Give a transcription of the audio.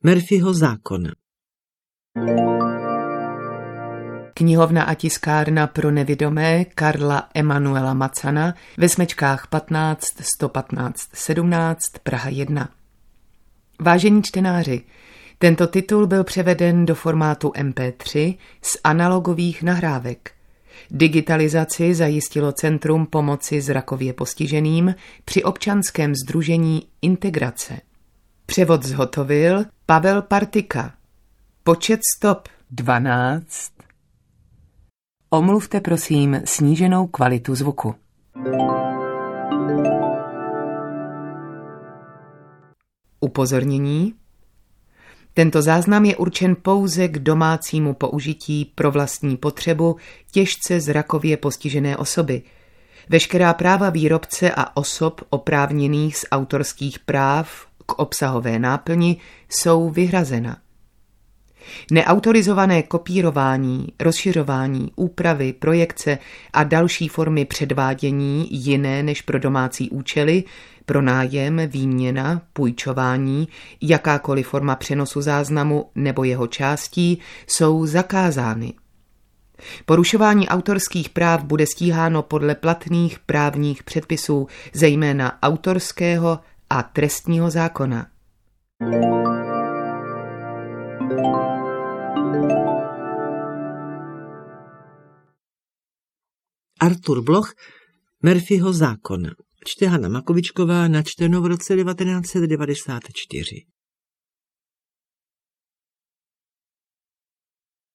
Murphyho zákon. Knihovna a tiskárna pro nevidomé Karla Emanuela Macana ve Smečkách 15 115 17 Praha 1. Vážení čtenáři, tento titul byl převeden do formátu MP3 z analogových nahrávek. Digitalizaci zajistilo Centrum pomoci zrakově postiženým při občanském sdružení Integrace. Převod zhotovil Pavel Partika. Počet stop 12. Omluvte prosím sníženou kvalitu zvuku. Upozornění. Tento záznam je určen pouze k domácímu použití pro vlastní potřebu těžce zrakově postižené osoby. Veškerá práva výrobce a osob oprávněných z autorských práv k obsahové náplni jsou vyhrazena. Neautorizované kopírování, rozšiřování, úpravy, projekce a další formy předvádění jiné než pro domácí účely, pronájem, výměna, půjčování, jakákoliv forma přenosu záznamu nebo jeho částí jsou zakázány. Porušování autorských práv bude stíháno podle platných právních předpisů, zejména autorského a trestního zákona. Artur Bloch, Murphyho zákon. Čte Hana Makovičková, načteno v roce 1994.